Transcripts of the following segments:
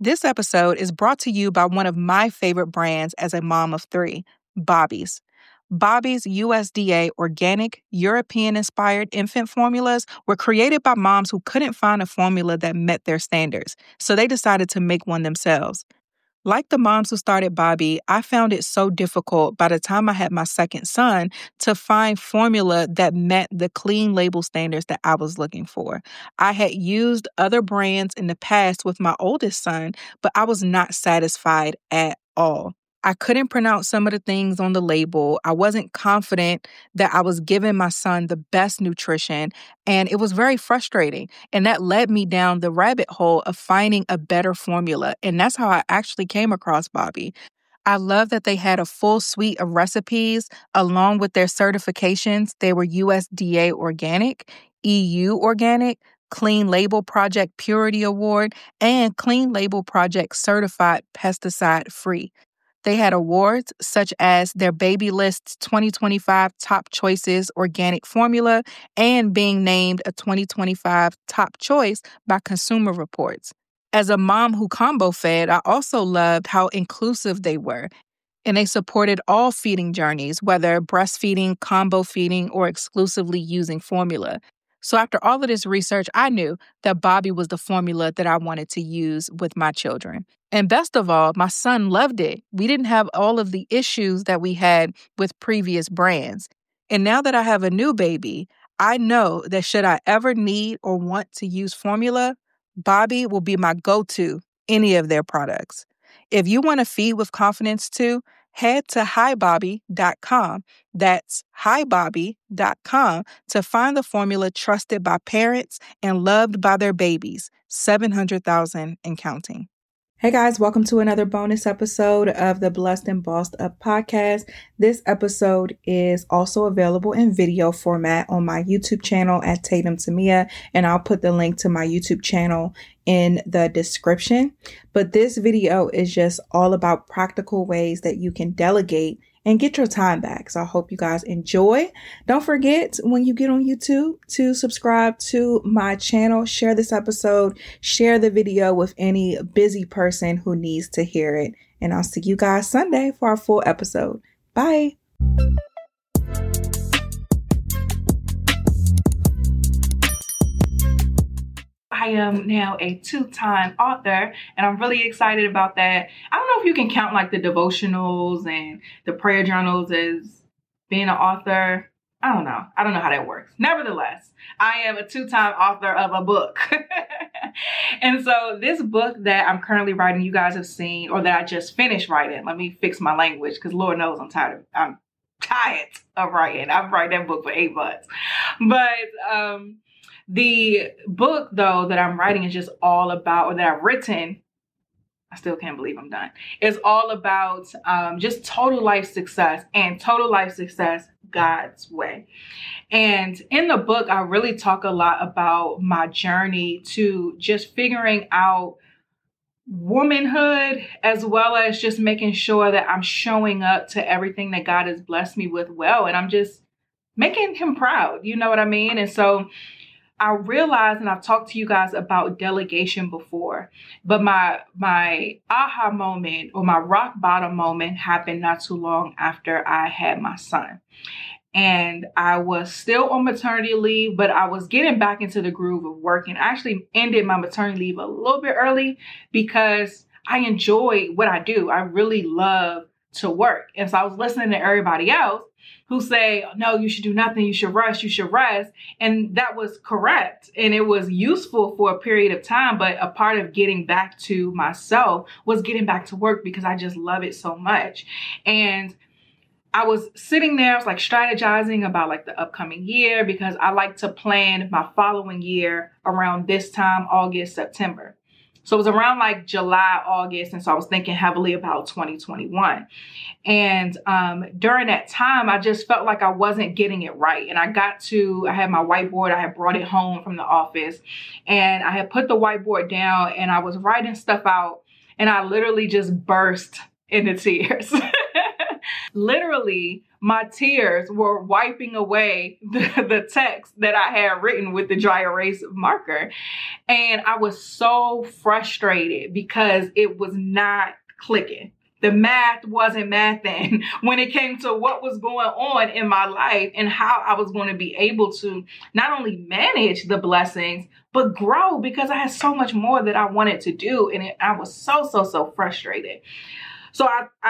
This episode is brought to you by one of my favorite brands as a mom of three, Bobby's. Bobby's USDA organic, European-inspired infant formulas were created by moms who couldn't find a formula that met their standards, so they decided to make one themselves. Like the moms who started Bobby, I found it so difficult by the time I had my second son to find formula that met the clean label standards that I was looking for. I had used other brands in the past with my oldest son, but I was not satisfied at all. I couldn't pronounce some of the things on the label. I wasn't confident that I was giving my son the best nutrition, and it was very frustrating. And that led me down the rabbit hole of finding a better formula. And that's how I actually came across Bobby. I love that they had a full suite of recipes along with their certifications. They were USDA organic, EU organic, Clean Label Project Purity Award, and Clean Label Project Certified Pesticide Free. They had awards such as their Baby List's 2025 Top Choices Organic Formula and being named a 2025 Top Choice by Consumer Reports. As a mom who combo fed, I also loved how inclusive they were, and they supported all feeding journeys, whether breastfeeding, combo feeding, or exclusively using formula. So after all of this research, I knew that Bobby was the formula that I wanted to use with my children. And best of all, my son loved it. We didn't have all of the issues that we had with previous brands. And now that I have a new baby, I know that should I ever need or want to use formula, Bobby will be my go-to any of their products. If you want to feed with confidence too, head to hibobby.com. That's hibobby.com to find the formula trusted by parents and loved by their babies, 700,000 and counting. Hey guys, welcome to another bonus episode of the Blessed and Bossed Up podcast. This episode is also available in video format on my YouTube channel at Tatum Tamia, and I'll put the link to my YouTube channel in the description. But this video is just all about practical ways that you can delegate and get your time back. So I hope you guys enjoy. Don't forget when you get on YouTube to subscribe to my channel, share this episode, share the video with any busy person who needs to hear it. And I'll see you guys Sunday for our full episode. Bye. I am now a two-time author, and I'm really excited about that. I don't know if you can count like the devotionals and the prayer journals as being an author. I don't know how that works. Nevertheless, I am a two-time author of a book. And so this book that I'm currently writing, you guys have seen, or that I just finished writing. Let me fix my language because Lord knows I'm tired of writing. I've written that book for 8 months. But the book, though, that I'm writing is just all about, or that I've written, I still can't believe I'm done, is all about just total life success and total life success God's way. And in the book, I really talk a lot about my journey to just figuring out womanhood, as well as just making sure that I'm showing up to everything that God has blessed me with well. And I'm just making him proud. You know what I mean? And so I realized, and I've talked to you guys about delegation before, but my aha moment or my rock bottom moment happened not too long after I had my son. And I was still on maternity leave, but I was getting back into the groove of working. I actually ended my maternity leave a little bit early because I enjoy what I do. I really love to work. And so I was listening to everybody else who say, no, you should do nothing. You should rest. You should rest. And that was correct. And it was useful for a period of time. But a part of getting back to myself was getting back to work because I just love it so much. And I was sitting there, I was like strategizing about like the upcoming year because I like to plan my following year around this time, August, September. So it was around like July, August. And so I was thinking heavily about 2021. And during that time, I just felt like I wasn't getting it right. And I had my whiteboard. I had brought it home from the office and I had put the whiteboard down and I was writing stuff out and I literally just burst into tears. Literally, my tears were wiping away the text that I had written with the dry erase marker. And I was so frustrated because it was not clicking. The math wasn't mathing when it came to what was going on in my life and how I was going to be able to not only manage the blessings, but grow, because I had so much more that I wanted to do. And I was so frustrated. So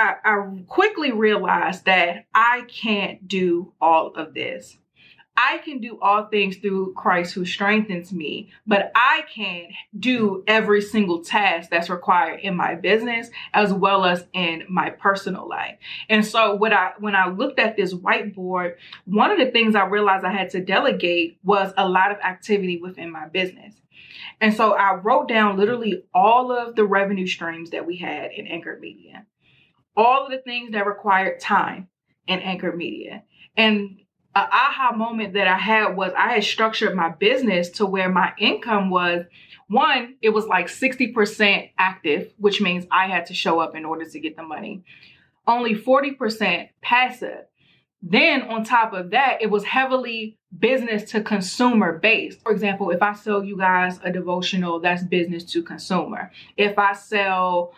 I quickly realized that I can't do all of this. I can do all things through Christ who strengthens me, but I can't do every single task that's required in my business as well as in my personal life. And so when I looked at this whiteboard, one of the things I realized I had to delegate was a lot of activity within my business. And so I wrote down literally all of the revenue streams that we had in Anchor Media, all of the things that required time in Anchor Media. And an aha moment that I had was I had structured my business to where my income was, one, it was like 60% active, which means I had to show up in order to get the money. Only 40% passive. Then on top of that, it was heavily business to consumer based. For example, if I sell you guys a devotional, that's business to consumer. If I sell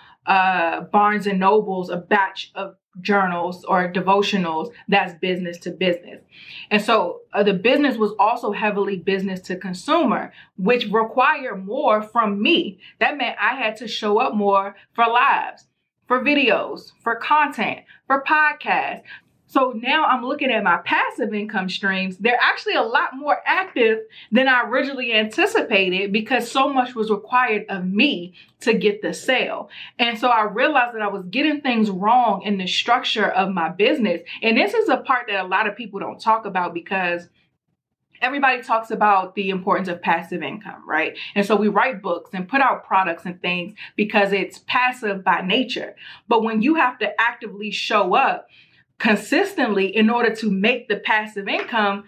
Barnes and Noble's a batch of journals or devotionals, that's business to business. And so the business was also heavily business to consumer, which required more from me. That meant I had to show up more for lives, for videos, for content, for podcasts. So now I'm looking at my passive income streams. They're actually a lot more active than I originally anticipated because so much was required of me to get the sale. And so I realized that I was getting things wrong in the structure of my business. And this is a part that a lot of people don't talk about because everybody talks about the importance of passive income, right? And so we write books and put out products and things because it's passive by nature. But when you have to actively show up consistently in order to make the passive income,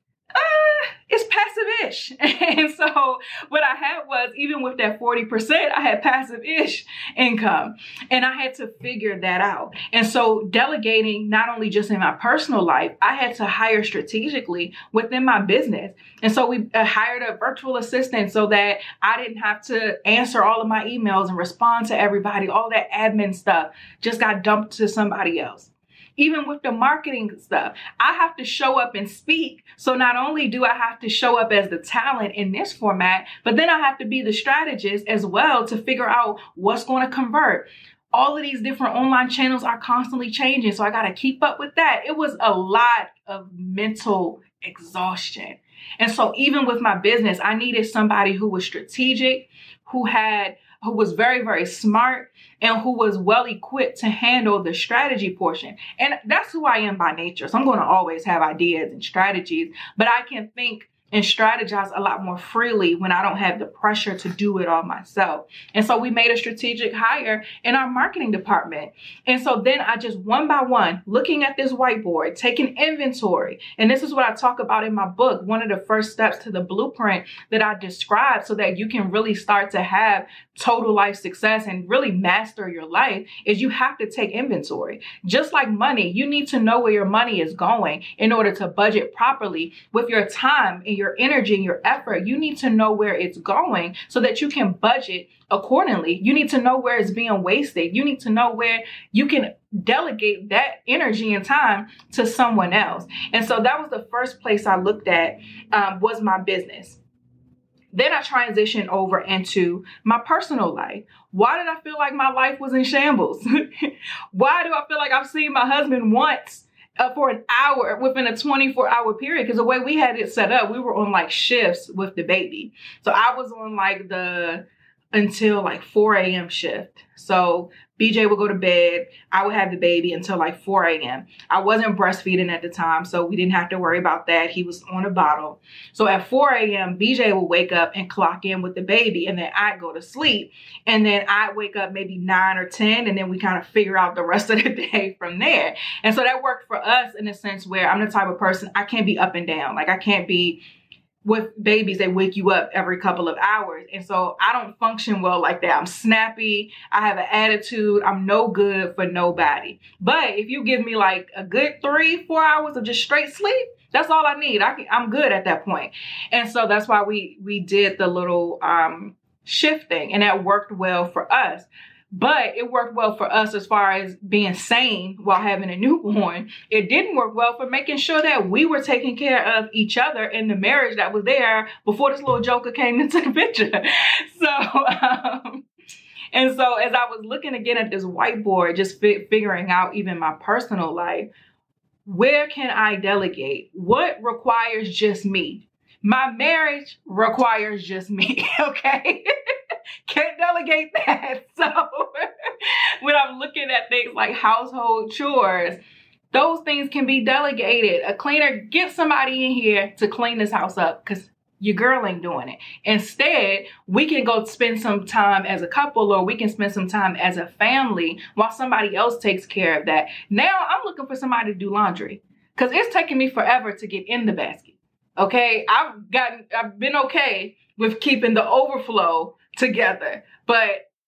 it's passive-ish. And so what I had was, even with that 40%, I had passive-ish income. And I had to figure that out. And so delegating, not only just in my personal life, I had to hire strategically within my business. And so we hired a virtual assistant so that I didn't have to answer all of my emails and respond to everybody. All that admin stuff just got dumped to somebody else. Even with the marketing stuff, I have to show up and speak. So not only do I have to show up as the talent in this format, but then I have to be the strategist as well to figure out what's going to convert. All of these different online channels are constantly changing, so I got to keep up with that. It was a lot of mental exhaustion. And so even with my business, I needed somebody who was strategic, who was very, very smart, and who was well equipped to handle the strategy portion. And that's who I am by nature. So I'm going to always have ideas and strategies, but I can think and strategize a lot more freely when I don't have the pressure to do it all myself. And so we made a strategic hire in our marketing department. And so then I just one by one, looking at this whiteboard, taking inventory. And this is what I talk about in my book. One of the first steps to the blueprint that I describe so that you can really start to have total life success and really master your life is you have to take inventory. Just like money, you need to know where your money is going in order to budget properly with your time and your energy and your effort. You need to know where it's going so that you can budget accordingly. You need to know where it's being wasted. You need to know where you can delegate that energy and time to someone else. And so that was the first place I looked at, was my business. Then I transitioned over into my personal life. Why did I feel like my life was in shambles? Why do I feel like I've seen my husband once for an hour within a 24-hour period? Because the way we had it set up, we were on like shifts with the baby. So I was on like until like 4 a.m. shift. So BJ would go to bed. I would have the baby until like 4 a.m. I wasn't breastfeeding at the time, so we didn't have to worry about that. He was on a bottle. So at 4 a.m., BJ would wake up and clock in with the baby, and then I'd go to sleep. And then I'd wake up maybe 9 or 10, and then we kind of figure out the rest of the day from there. And so that worked for us in a sense where I'm the type of person, I can't be up and down. Like I can't be with babies, they wake you up every couple of hours. And so I don't function well like that. I'm snappy. I have an attitude. I'm no good for nobody. But if you give me like a good 3-4 hours of just straight sleep, that's all I need. I'm good at that point. And so that's why we did the little shifting, and that worked well for us. But it worked well for us as far as being sane while having a newborn. It didn't work well for making sure that we were taking care of each other in the marriage that was there before this little joker came into the picture. And so as I was looking again at this whiteboard, just figuring out even my personal life, where can I delegate? What requires just me? My marriage requires just me, okay? Can't delegate that. So when I'm looking at things like household chores, those things can be delegated. A cleaner, get somebody in here to clean this house up because your girl ain't doing it. Instead, we can go spend some time as a couple, or we can spend some time as a family while somebody else takes care of that. Now I'm looking for somebody to do laundry because it's taking me forever to get in the basket. Okay, I've been okay with keeping the overflow together, but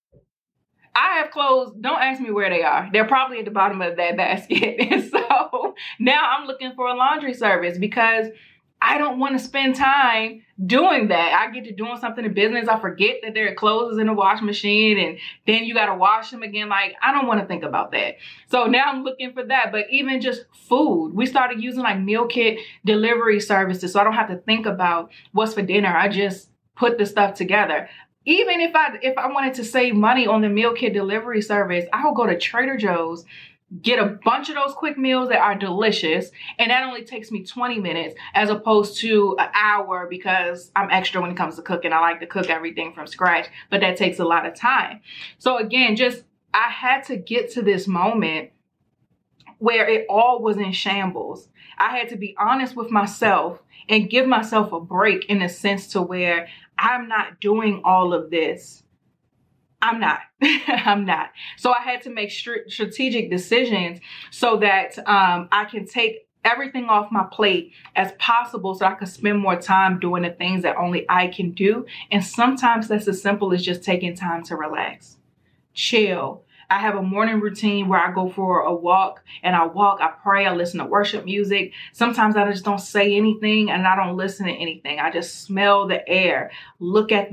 I have clothes, don't ask me where they are. They're probably at the bottom of that basket. And so now I'm looking for a laundry service because I don't want to spend time doing that. I get to doing something in business. I forget that there are clothes in the wash machine, and then you got to wash them again. Like, I don't want to think about that. So now I'm looking for that. But even just food, we started using like meal kit delivery services. So I don't have to think about what's for dinner. I just put the stuff together. Even if I wanted to save money on the meal kit delivery service, I will go to Trader Joe's, get a bunch of those quick meals that are delicious, and that only takes me 20 minutes as opposed to an hour because I'm extra when it comes to cooking. I like to cook everything from scratch, but that takes a lot of time. So again, I had to get to this moment where it all was in shambles. I had to be honest with myself and give myself a break in a sense to where I'm not doing all of this. I'm not. I'm not. So I had to make strategic decisions so that I can take everything off my plate as possible so I could spend more time doing the things that only I can do. And sometimes that's as simple as just taking time to relax, chill. I have a morning routine where I go for a walk, and I pray, I listen to worship music. Sometimes I just don't say anything and I don't listen to anything. I just smell the air, look at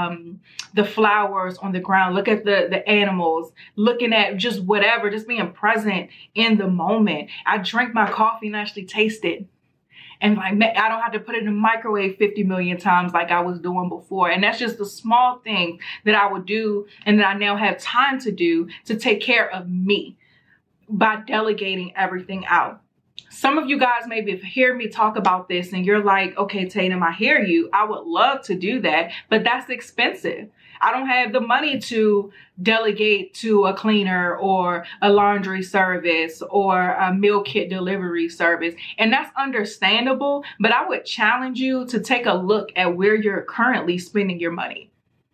the flowers on the ground, look at the animals, looking at just whatever, just being present in the moment. I drink my coffee and actually taste it. And like, I don't have to put it in the microwave 50 million times like I was doing before. And that's just the small thing that I would do and that I now have time to do to take care of me by delegating everything out. Some of you guys maybe hear me talk about this and you're like, okay, Tatum, I hear you. I would love to do that, but that's expensive. I don't have the money to delegate to a cleaner or a laundry service or a meal kit delivery service. And that's understandable, but I would challenge you to take a look at where you're currently spending your money.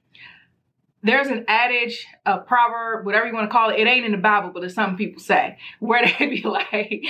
There's an adage, a proverb, whatever you want to call it. It ain't in the Bible, but it's something people say, where they be like,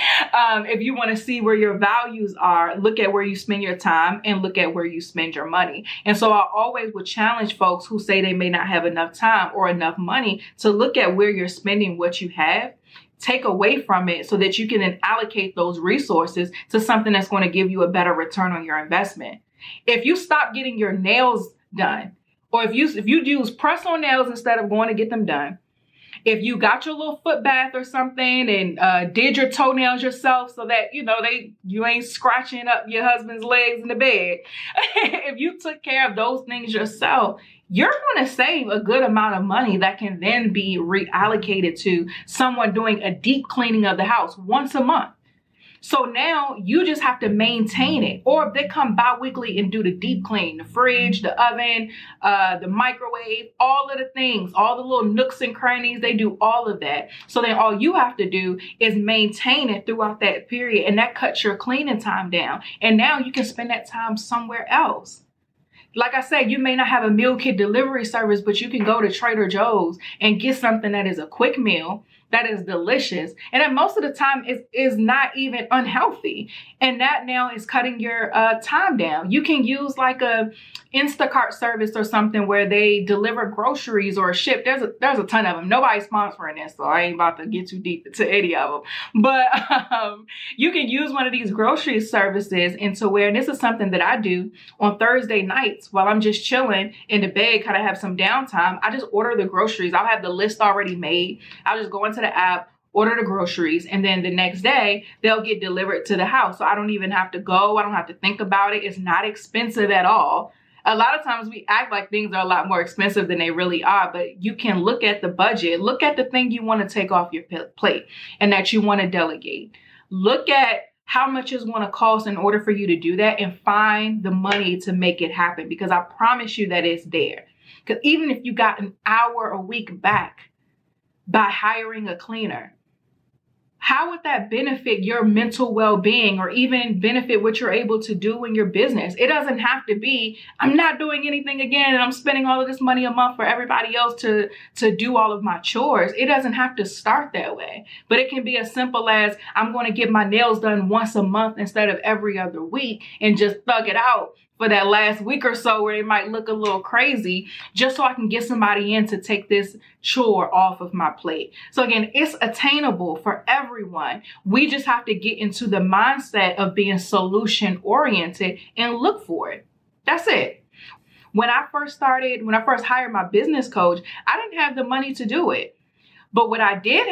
if you want to see where your values are, look at where you spend your time and look at where you spend your money. And so I always would challenge folks who say they may not have enough time or enough money to look at where you're spending what you have, take away from it so that you can then allocate those resources to something that's going to give you a better return on your investment. If you stop getting your nails done, or if you use press-on nails instead of going to get them done, if you got your little foot bath or something and did your toenails yourself so that, you ain't scratching up your husband's legs in the bed, if you took care of those things yourself, you're going to save a good amount of money that can then be reallocated to someone doing a deep cleaning of the house once a month. So now you just have to maintain it. Or if they come bi-weekly and do the deep clean, the fridge, the oven, the microwave, all of the things, all the little nooks and crannies, they do all of that. So then all you have to do is maintain it throughout that period. And that cuts your cleaning time down. And now you can spend that time somewhere else. Like I said, you may not have a meal kit delivery service, but you can go to Trader Joe's and get something that is a quick meal that is delicious. And then most of the time is not even unhealthy. And that now is cutting your time down. You can use like a Instacart service or something where they deliver groceries or ship. There's a ton of them. Nobody's sponsoring this, so I ain't about to get too deep into any of them. But you can use one of these grocery services into where, and this is something that I do on Thursday nights while I'm just chilling in the bed, kind of have some downtime. I just order the groceries. I'll have the list already made. I'll just go into the app, order the groceries, and then the next day they'll get delivered to the house. So I don't even have to go. I don't have to think about it. It's not expensive at all. A lot of times we act like things are a lot more expensive than they really are, but you can look at the budget, look at the thing you want to take off your plate and that you want to delegate. Look at how much it's going to cost in order for you to do that and find the money to make it happen, because I promise you that it's there. Because even if you got an hour a week back by hiring a cleaner, how would that benefit your mental well-being or even benefit what you're able to do in your business? It doesn't have to be, I'm not doing anything again and I'm spending all of this money a month for everybody else to do all of my chores. It doesn't have to start that way, but it can be as simple as I'm going to get my nails done once a month instead of every other week and just thug it out for that last week or so where it might look a little crazy, just so I can get somebody in to take this chore off of my plate. So again, it's attainable for everyone. We just have to get into the mindset of being solution oriented and look for it. That's it. When I first hired my business coach, I didn't have the money to do it. But what I did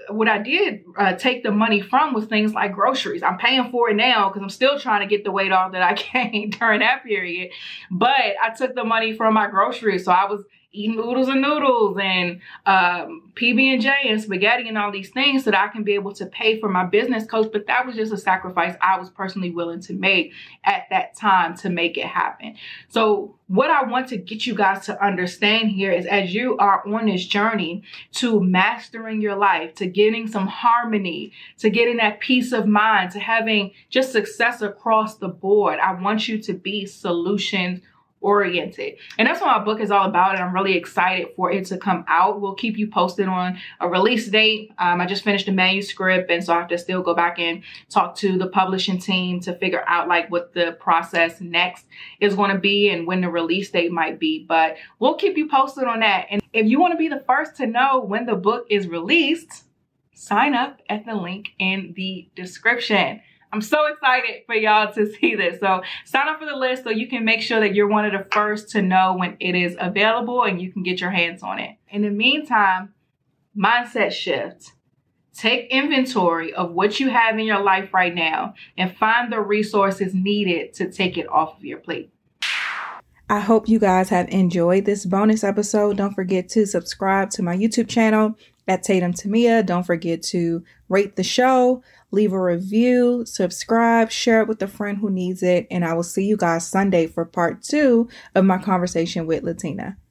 take the money from was things like groceries. I'm paying for it now because I'm still trying to get the weight off that I gained during that period. But I took the money from my groceries. So I was eating oodles and noodles and PB&J and spaghetti and all these things so that I can be able to pay for my business coach. But that was just a sacrifice I was personally willing to make at that time to make it happen. So what I want to get you guys to understand here is, as you are on this journey to mastering your life, to getting some harmony, to getting that peace of mind, to having just success across the board, I want you to be solutions oriented. And that's what my book is all about. And I'm really excited for it to come out. We'll keep you posted on a release date. I just finished the manuscript. And so I have to still go back and talk to the publishing team to figure out like what the process next is going to be and when the release date might be. But we'll keep you posted on that. And if you want to be the first to know when the book is released, sign up at the link in the description. I'm so excited for y'all to see this. So sign up for the list so you can make sure that you're one of the first to know when it is available and you can get your hands on it. In the meantime, mindset shift. Take inventory of what you have in your life right now and find the resources needed to take it off of your plate. I hope you guys have enjoyed this bonus episode. Don't forget to subscribe to my YouTube channel at Tatum Temia. Don't forget to rate the show, leave a review, subscribe, share it with a friend who needs it. And I will see you guys Sunday for part 2 of my conversation with Latina.